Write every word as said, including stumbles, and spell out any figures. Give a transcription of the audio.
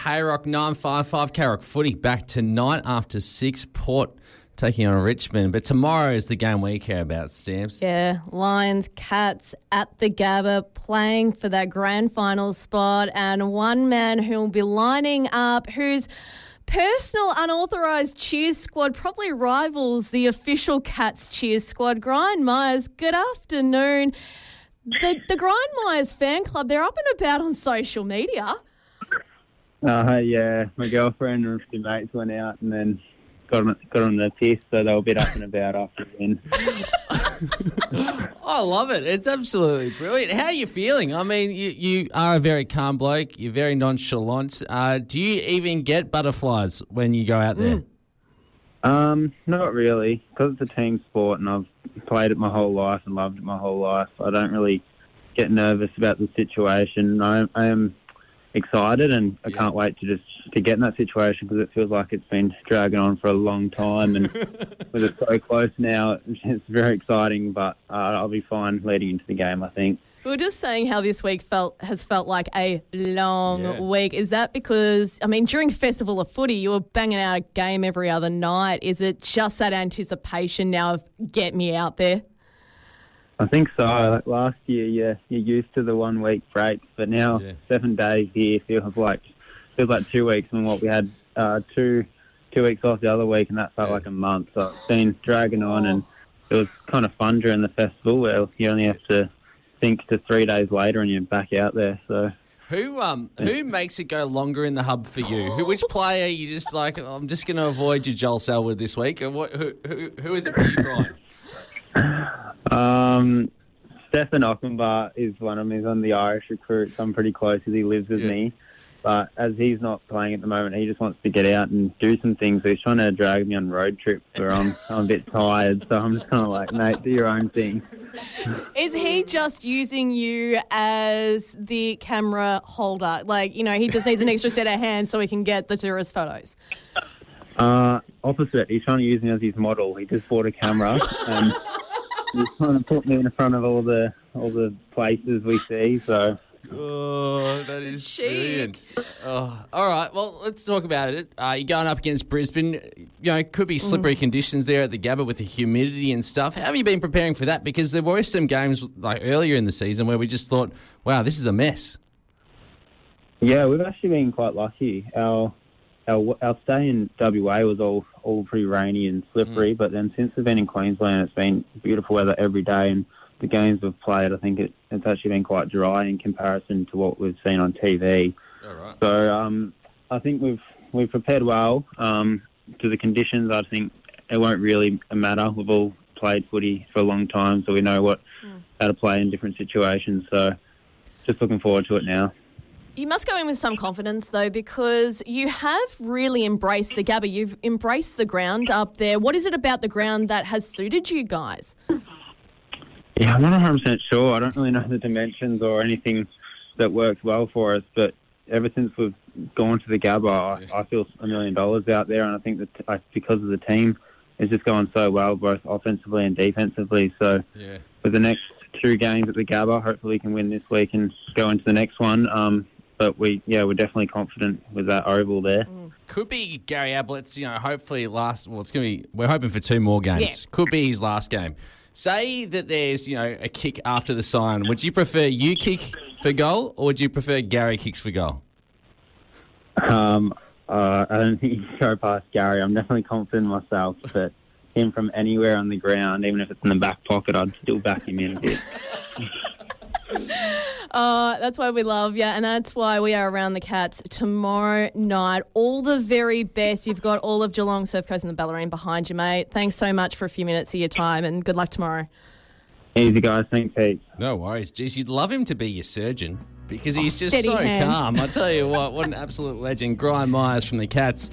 K-Rock nine five five. K-Rock footy back tonight after six. Port taking on Richmond. But tomorrow is the game we care about, Stamps. Yeah, Lions, Cats at the Gabba playing for that grand final spot. And one man who will be lining up, whose personal unauthorised cheers squad probably rivals the official Cats cheers squad. Brian Myers, good afternoon. The, the Brian Myers fan club, they're up and about on social media. Uh, yeah, my girlfriend and a few mates went out and then got on, got on the piss, so they were a bit up and about after the win. I love it. It's absolutely brilliant. How are you feeling? I mean, you, you are a very calm bloke. You're very nonchalant. Uh, do you even get butterflies when you go out there? Mm. Um, not really, because it's a team sport and I've played it my whole life and loved it my whole life. I don't really get nervous about the situation. I, I am excited and I yeah. can't wait to just to get in that situation because it feels like it's been dragging on for a long time and with it so close now, it's very exciting, but uh, I'll be fine leading into the game, I think. We were just saying how this week felt has felt like a long Yeah. week. Is that because, I mean, during Festival of Footy, you were banging out a game every other night. Is it just that anticipation now of get me out there? I think so. Like last year, yeah, you're used to the one week breaks, but now Yeah. seven days here feels like feels like two weeks. And what we had uh, two two weeks off the other week, and that felt Yeah. like a month. So it's been dragging on, and it was kind of fun during the festival where you only have to think to three days later and you're back out there. So Who um who makes it go longer in the hub for you? Who, which player are you just like, oh, I'm just going to avoid your Joel Selwood this week? Or what? Who, who, who is it for you, Brian? Um, Stefan Ockenbar is one of them. He's on the Irish recruits. I'm pretty close as he lives with Yeah. me. But as he's not playing at the moment, he just wants to get out and do some things. So he's trying to drag me on road trips where I'm, I'm a bit tired. So I'm just kind of like, mate, do your own thing. Is he just using you as the camera holder? Like, you know, he just needs an extra set of hands so he can get the tourist photos. Uh, opposite. He's trying to use me as his model. He just bought a camera and he's trying to put me in front of all the all the places we see. So. Oh, that is Cheek. brilliant. Oh, all right, well, let's talk about it. Uh, you're going up against Brisbane. You know, it could be slippery mm. conditions there at the Gabba with the humidity and stuff. How have you been preparing for that? Because there were some games like earlier in the season where we just thought, wow, this is a mess. Yeah, we've actually been quite lucky. Our our, our stay in W A was all, all pretty rainy and slippery, mm. but then since we've been in Queensland, it's been beautiful weather every day, and the games we've played, I think it, it's actually been quite dry in comparison to what we've seen on T V. All right. So um, I think we've we've prepared well um, to the conditions. I think it won't really matter. We've all played footy for a long time, so we know what mm. how to play in different situations. So just looking forward to it now. You must go in with some confidence, though, because you have really embraced the Gabba. You've embraced the ground up there. What is it about the ground that has suited you guys? Yeah, I'm not one hundred percent sure. I don't really know the dimensions or anything that works well for us, but ever since we've gone to the Gabba, I, I feel a million dollars out there, and I think that I, because of the team, it's just going so well, both offensively and defensively. So yeah. with the next two games at the Gabba, hopefully we can win this week and go into the next one. Um, but we, yeah, we're definitely confident with that oval there. Mm. Could be Gary Ablett's, you know, hopefully last, well, it's going to be, we're hoping for two more games. Yeah. Could be his last game. Say that there's, you know, a kick after the siren. Would you prefer you kick for goal or would you prefer Gary kicks for goal? Um, uh, I don't think you can go past Gary. I'm definitely confident in myself, but him from anywhere on the ground, even if it's in the back pocket, I'd still back him in a bit. Uh, that's why we love you, and that's why we are around the Cats tomorrow night. All the very best. You've got all of Geelong, Surf Coast and the Bellarine behind you, mate. Thanks so much for a few minutes of your time, and good luck tomorrow. Easy, guys. Thanks, Pete. No worries. Geez, you'd love him to be your surgeon because he's Oh, just so steady hands. calm. I tell you what, what an absolute legend. Brian Myers from the Cats.